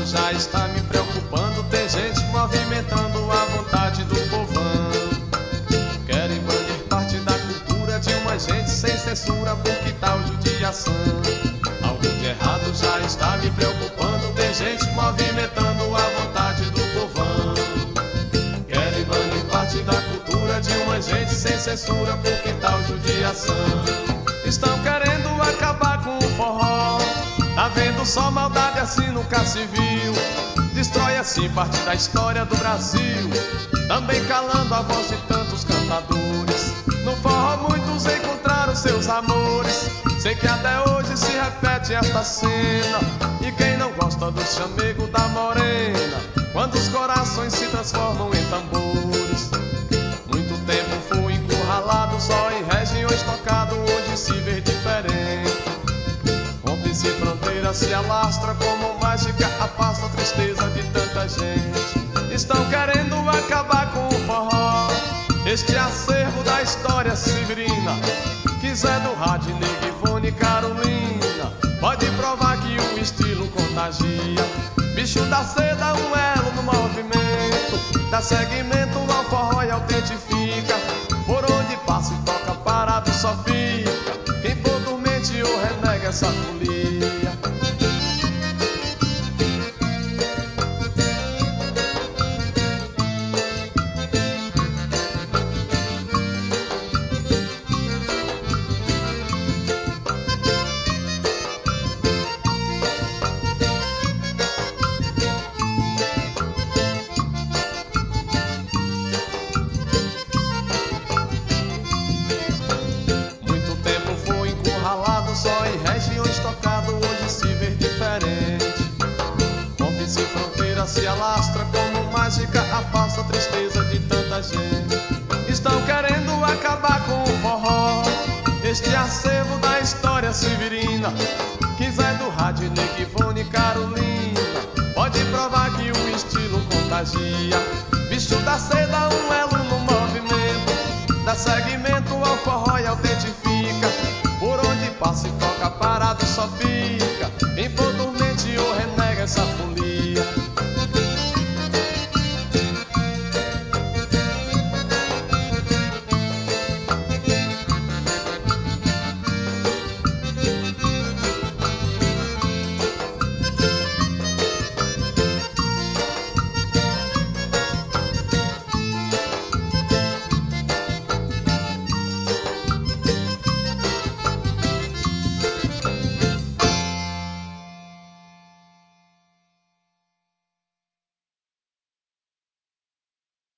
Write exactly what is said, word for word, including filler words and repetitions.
errado já está me preocupando. Tem gente movimentando a vontade do povão. Querem banir parte da cultura de uma gente sem censura, por que tal judiação? Algo de errado já está me preocupando. Tem gente movimentando a vontade do povão. Querem banir parte da cultura de uma gente sem censura, por que tal judiação? Estão querendo acabar com o forró. Tá vendo só maldade assim nunca se viu. Destrói assim parte da história do Brasil, também calando a voz de tantos cantadores. No forró muitos encontraram seus amores. Sei que até hoje se repete esta cena. E quem não gosta do chamego da morena, quando os corações se transformam em tambores. Muito tempo fui encurralado só em regiões tocado, hoje se vê diferente. Rompe-se fronteira, se alastra como mágica, afasta a tristeza de tanta gente. Estão querendo acabar com o forró, este acervo da história severina. Quiser do rádio, Nega, Ivone, Carolina, pode provar que o estilo contagia. Bicho da seda, um elo no movimento, dá seguimento ao forró e autentifica. Por onde passa e toca parado só fica quem for dormente ou renega essa folia. Só em regiões tocado, hoje se vê diferente. Rompe-se fronteira, se alastra como mágica, afasta a tristeza de tanta gente. Estão querendo acabar com o forró, este acervo da história severina. Quiser do rádio, Nega, Ivone, Carolina, pode provar que o estilo contagia. Bicho da seda,